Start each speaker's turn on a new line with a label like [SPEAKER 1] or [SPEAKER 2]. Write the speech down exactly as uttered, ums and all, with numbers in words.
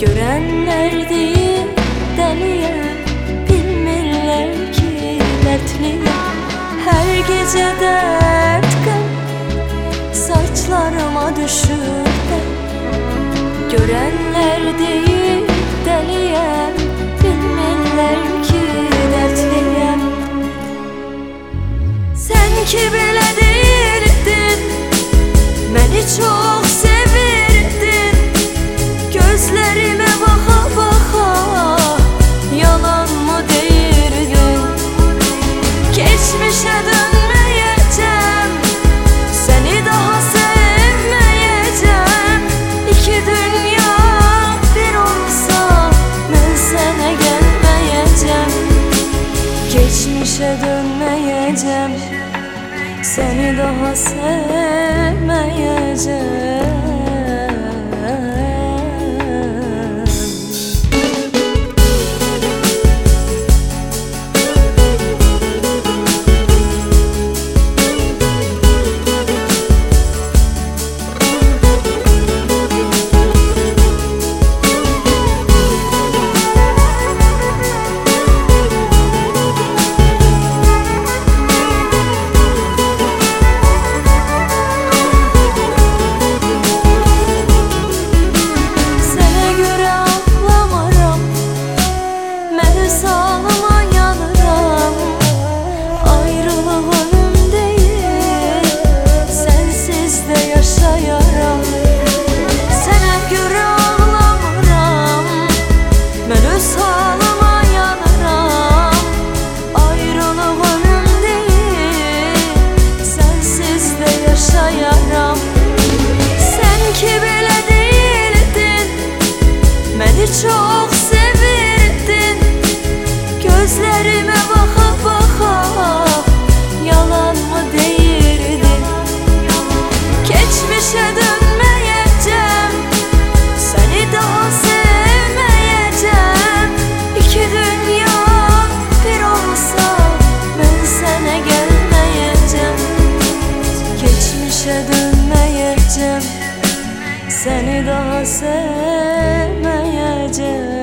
[SPEAKER 1] Görenler deyir deliyəm, bilmirlər ki dərtliyəm. Hər gecə dərd qəm saçlarıma düşür də. Görenler deyir deliyəm, bilmirlər ki dərtliyəm. Sen ki belə deyirdin, məni çox sevirdin. Gözlerime baxa baxa yalan mı deyirdin? Geçmişe dönmeyeceğim, seni daha sevmeyeceğim. İki dünya bir olsa ben sana gelmeyeceğim. Geçmişe dönmeyeceğim, seni daha sevmeyeceğim. Sağlıma yanıram, ayrılık ölüm değil, sensiz de yaşayaram. Sənə görə ağlamıram, mən öz halıma yanıram. Ayrılık ölüm değil, sensiz de yaşayaram. Sen ki belə deyirdin, məni çox sevirdin. Gözlerime baxa baxa yalan mı deyirdin? Geçmişe dönmeyeceğim, seni daha sevmeyeceğim. İki dünya bir olsa ben sana gelmeyeceğim. Geçmişe dönmeyeceğim, seni daha sevmeyeceğim.